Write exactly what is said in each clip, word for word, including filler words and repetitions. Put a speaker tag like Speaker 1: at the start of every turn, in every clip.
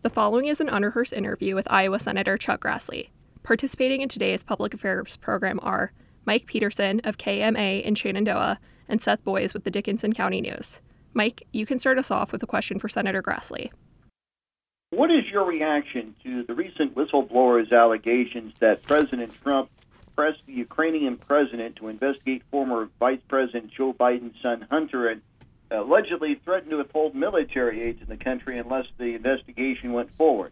Speaker 1: The following is an unrehearsed interview with Iowa Senator Chuck Grassley. Participating in today's public affairs program are Mike Peterson of K M A in Shenandoah and Seth Boys with the Dickinson County News. Mike, you can start us off with a question for Senator Grassley.
Speaker 2: What is your reaction to the recent whistleblowers' allegations that President Trump pressed the Ukrainian president to investigate former Vice President Joe Biden's son Hunter and allegedly threatened to withhold military aid to the country unless the investigation went forward?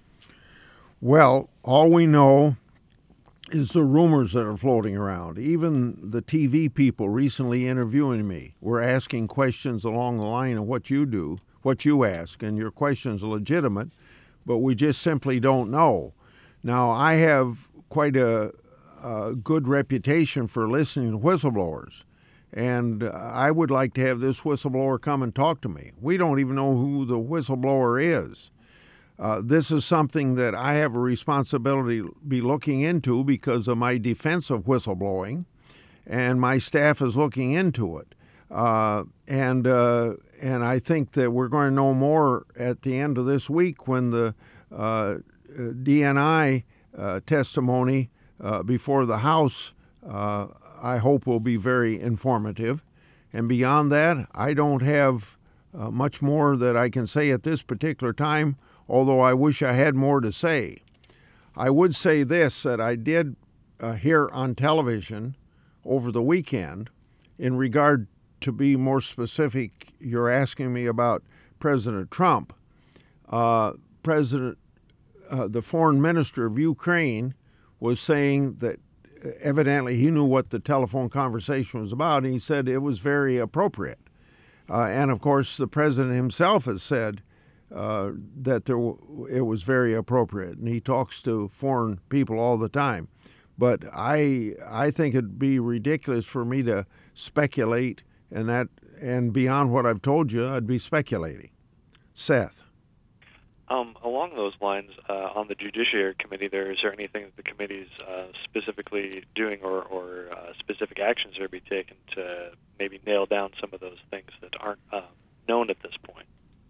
Speaker 3: Well, all we know is the rumors that are floating around. Even the T V people recently interviewing me were asking questions along the line of what you do, what you ask, and your questions are legitimate, but we just simply don't know. Now, I have quite a, a good reputation for listening to whistleblowers, and I would like to have this whistleblower come and talk to me. We don't even know who the whistleblower is. Uh, this is something that I have a responsibility to be looking into because of my defense of whistleblowing, and my staff is looking into it. Uh, and uh, and I think that we're going to know more at the end of this week when the uh, D N I uh, testimony uh, before the House, uh, I hope, will be very informative. And beyond that, I don't have uh, much more that I can say at this particular time, although I wish I had more to say. I would say this, that I did uh, hear on television over the weekend, in regard to be more specific, you're asking me about President Trump. Uh, President, uh, the foreign minister of Ukraine was saying that evidently he knew what the telephone conversation was about, and he said it was very appropriate. Uh, and of course, the president himself has said uh, that there w- it was very appropriate, and he talks to foreign people all the time. But I I think it'd be ridiculous for me to speculate, and that and beyond what I've told you, I'd be speculating. Seth.
Speaker 4: Um, along those lines, uh, on the Judiciary Committee, there is there anything that the committee's uh, specifically doing, or, or uh, specific actions that are being taken to maybe nail down some of those things that aren't uh, known at this point?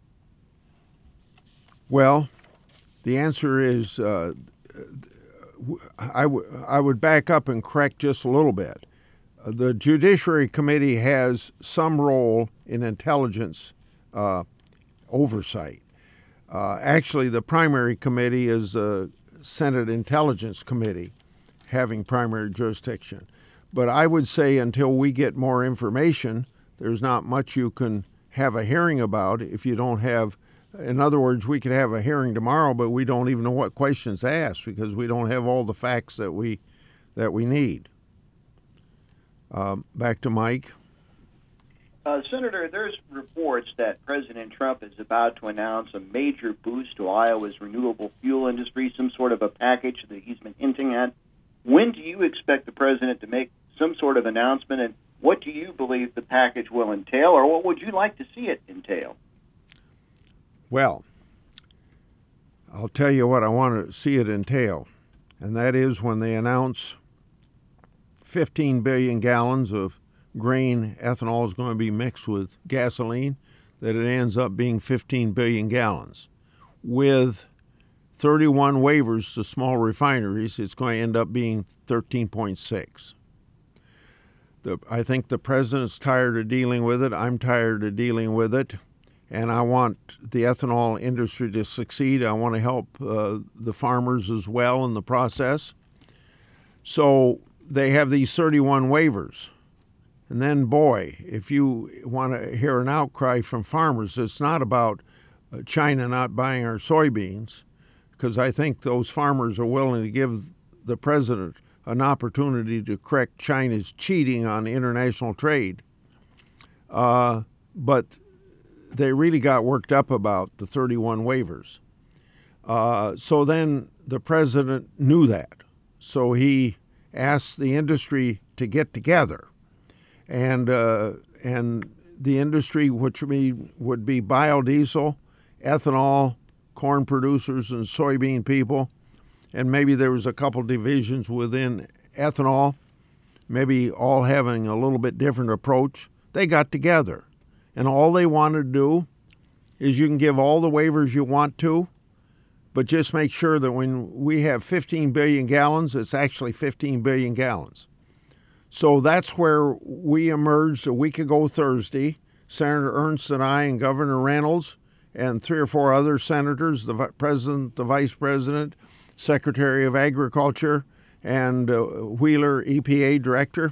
Speaker 3: Well, the answer is uh, I, w- I would back up and correct just a little bit. The Judiciary Committee has some role in intelligence uh, oversight. Uh, actually, the primary committee is the Senate Intelligence Committee, having primary jurisdiction. But I would say until we get more information, there's not much you can have a hearing about if you don't have, in other words, we could have a hearing tomorrow, but we don't even know what questions to ask because we don't have all the facts that we that we need. Um, back to Mike.
Speaker 2: Uh, Senator, there's reports that President Trump is about to announce a major boost to Iowa's renewable fuel industry, some sort of a package that he's been hinting at. When do you expect the president to make some sort of announcement, and what do you believe the package will entail, or what would you like to see it entail?
Speaker 3: Well, I'll tell you what I want to see it entail, and that is when they announce fifteen billion gallons of grain ethanol is going to be mixed with gasoline, that it ends up being fifteen billion gallons. With thirty-one waivers to small refineries, it's going to end up being thirteen point six. The, I think the president's tired of dealing with it. I'm tired of dealing with it. And I want the ethanol industry to succeed. I want to help uh, the farmers as well in the process. So they have these thirty-one waivers. And then, boy, if you want to hear an outcry from farmers, it's not about China not buying our soybeans, because I think those farmers are willing to give the president an opportunity to correct China's cheating on international trade. Uh, but they really got worked up about the thirty-one waivers. Uh, so then the president knew that. So he asked the industry to get together. And uh, and the industry, which would be, would be biodiesel, ethanol, corn producers, and soybean people, and maybe there was a couple divisions within ethanol, maybe all having a little bit different approach. They got together, and all they wanted to do is you can give all the waivers you want to, but just make sure that when we have fifteen billion gallons, it's actually fifteen billion gallons. So that's where we emerged a week ago Thursday. Senator Ernst and I and Governor Reynolds and three or four other senators, the president, the vice president, Secretary of Agriculture, and uh, Wheeler, E P A director.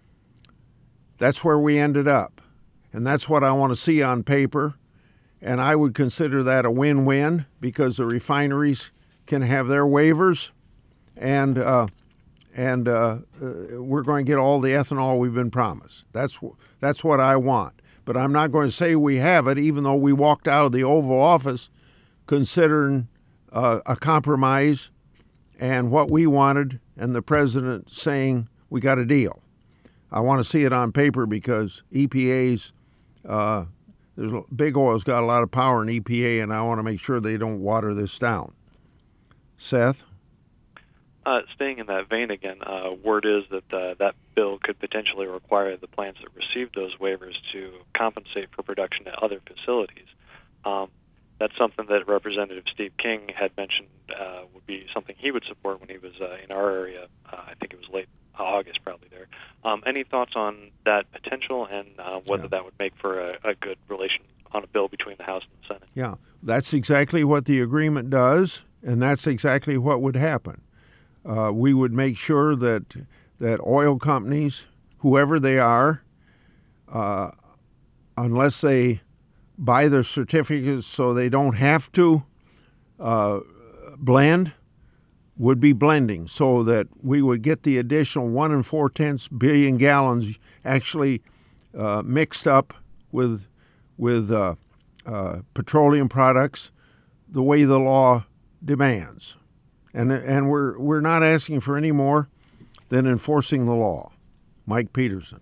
Speaker 3: That's where we ended up. And that's what I want to see on paper. And I would consider that a win-win because the refineries can have their waivers, and uh, and uh, uh, we're going to get all the ethanol we've been promised. That's that's what I want. But I'm not going to say we have it, even though we walked out of the Oval Office considering uh, a compromise and what we wanted, and the president saying we got a deal. I want to see it on paper because E P A's uh, There's Big Oil's got a lot of power in E P A, and I want to make sure they don't water this down. Seth?
Speaker 4: Uh, staying in that vein again, uh, word is that uh, that bill could potentially require the plants that received those waivers to compensate for production at other facilities. Um, that's something that Representative Steve King had mentioned uh, would be something he would support when he was uh, in our area. Uh, I think it was late August probably there. Um, any thoughts on that potential and uh, whether yeah. that would make for a, a good relation on a bill between the House and the Senate?
Speaker 3: Yeah, that's exactly what the agreement does, and that's exactly what would happen. Uh, we would make sure that that oil companies, whoever they are, uh, unless they buy their certificates so they don't have to uh, blend, would be blending so that we would get the additional one and four tenths billion gallons actually uh, mixed up with with uh, uh, petroleum products the way the law demands. And and we're we're not asking for any more than enforcing the law. Mike Peterson.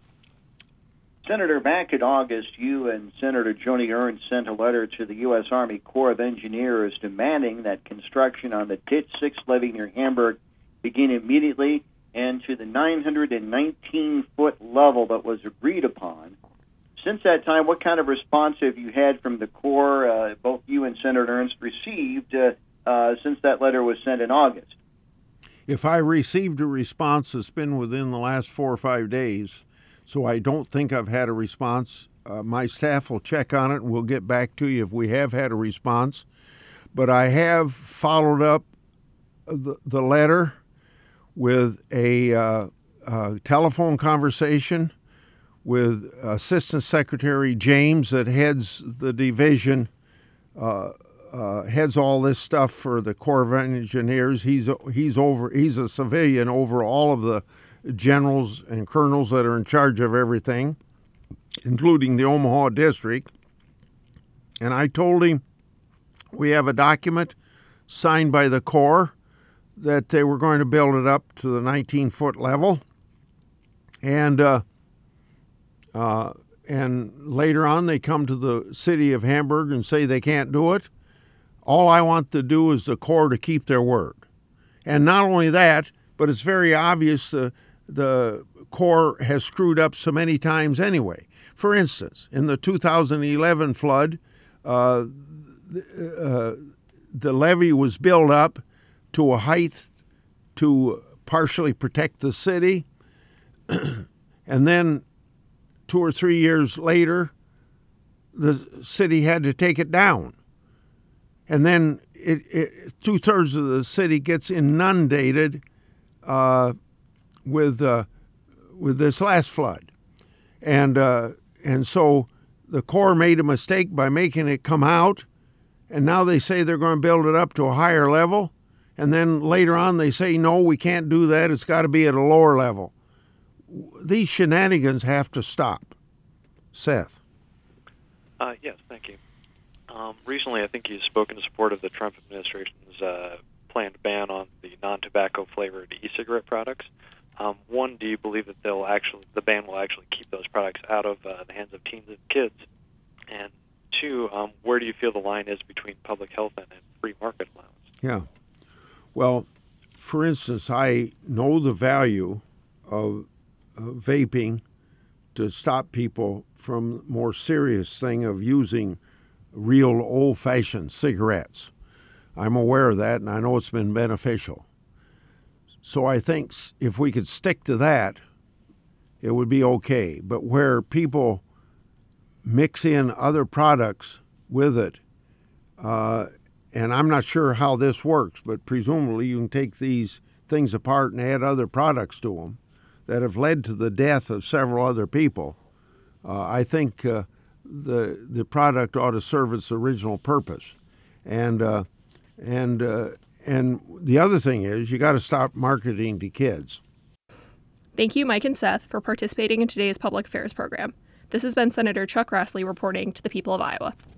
Speaker 2: Senator, back in August, you and Senator Joni Ernst sent a letter to the U S. Army Corps of Engineers demanding that construction on the Ditch six levee near Hamburg begin immediately and to the nine hundred nineteen foot level that was agreed upon. Since that time, what kind of response have you had from the Corps, uh, both you and Senator Ernst received uh, uh, since that letter was sent in August?
Speaker 3: If I received a response, it's been within the last four or five days. So I don't think I've had a response. Uh, my staff will check on it, and we'll get back to you if we have had a response. But I have followed up the, the letter with a uh, uh, telephone conversation with Assistant Secretary James that heads the division, uh, uh, heads all this stuff for the Corps of Engineers. He's he's over. He's a civilian over all of the generals and colonels that are in charge of everything, including the Omaha district. And I told him we have a document signed by the Corps that they were going to build it up to the nineteen foot level. And uh, uh, and later on they come to the city of Hamburg and say they can't do it. All I want to do is the Corps to keep their word. And not only that, but it's very obvious uh, the Corps has screwed up so many times anyway. For instance, in the two thousand eleven flood, uh, uh, the levee was built up to a height to partially protect the city, and then two or three years later, the city had to take it down. And then it, it, two-thirds of the city gets inundated uh, with uh, with this last flood. And uh, and so the Corps made a mistake by making it come out, and now they say they're going to build it up to a higher level, and then later on they say, no, we can't do that, it's got to be at a lower level. These shenanigans have to stop. Seth.
Speaker 4: Uh, yes, thank you. Um, recently, I think he's spoken in support of the Trump administration's uh, planned ban on the non-tobacco flavored e-cigarette products. Um, one, do you believe that they'll actually the ban will actually keep those products out of uh, the hands of teens and kids? And two, um, where do you feel the line is between public health and, and free market allowance?
Speaker 3: Yeah. Well, for instance, I know the value of uh, vaping to stop people from more serious thing of using real old-fashioned cigarettes. I'm aware of that, and I know it's been beneficial. So I think if we could stick to that, it would be okay. But where people mix in other products with it, uh, and I'm not sure how this works, but presumably you can take these things apart and add other products to them that have led to the death of several other people. Uh, I think uh, the the product ought to serve its original purpose, and uh, and uh, and the other thing is you got to stop marketing to kids.
Speaker 1: Thank you, Mike and Seth, for participating in today's public affairs program. This has been Senator Chuck Grassley reporting to the people of Iowa.